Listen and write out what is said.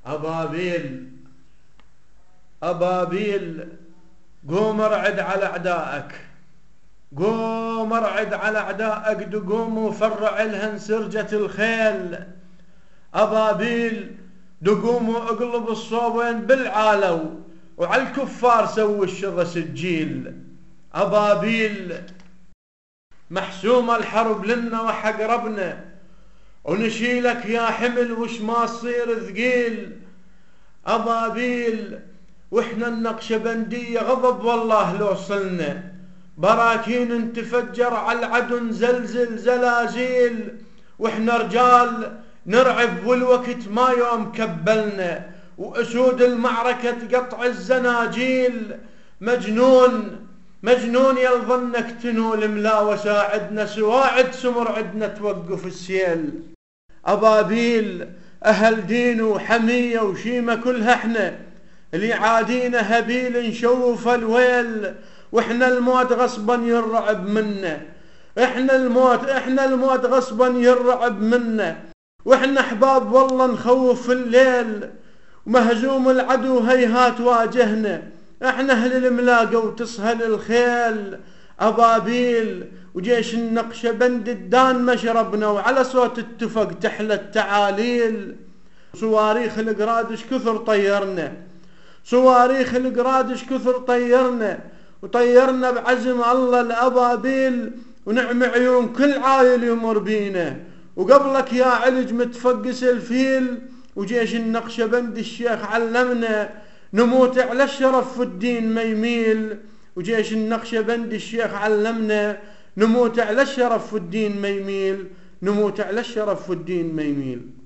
أبابيل أبابيل، قوم ارعد على أعدائك، قوم ارعد على أعدائك، دقوم وفرع لهن سرجة الخيل. أبابيل دقوم واقلب الصوبين بالعالو، وعلى الكفار سوي الشر سجيل. أبابيل محسومة الحرب لنا وحق ربنا، ونشيلك يا حمل وش ما تصير ثقيل. أبابيل وإحنا النقشبندية غضب والله لو صلنا، براكين تفجر على العدن زلزل زلازيل، وإحنا رجال نرعب والوقت ما يوم كبلنا، وأسود المعركة تقطع الزناجيل. مجنون يلظنك تنول ملا وساعدنا، سواعد سمر عدنا توقف السيل. أبابيل أهل دين وحمية وشيمة كلها احنا، اللي عادينا هبيل نشوف الويل، واحنا الموت غصبا يرعب منا، احنا الموت غصبا يرعب منا، واحنا احباب والله نخوف في الليل، ومهزوم العدو هيهات واجهنا، احنا اهل الملاقة وتسهل الخيل. أبابيل وجيش النقشبند الدان مشربنا، وعلى صوت التفق تحلى التعاليل. صواريخ القرادش كثر طيرنا، صواريخ القرادش كثر طيرنا، وطيرنا بعزم الله الأبابيل، ونعم عيون كل عايل يمر بينا، وقبلك يا علج متفقس الفيل. وجيش النقشبند الشيخ علمنا، نموت على الشرف والدين ما يميل. وجيش النقشبند الشيخ علمنا، نموت على الشرف والدين ما يميل، نموت على الشرف والدين ما يميل.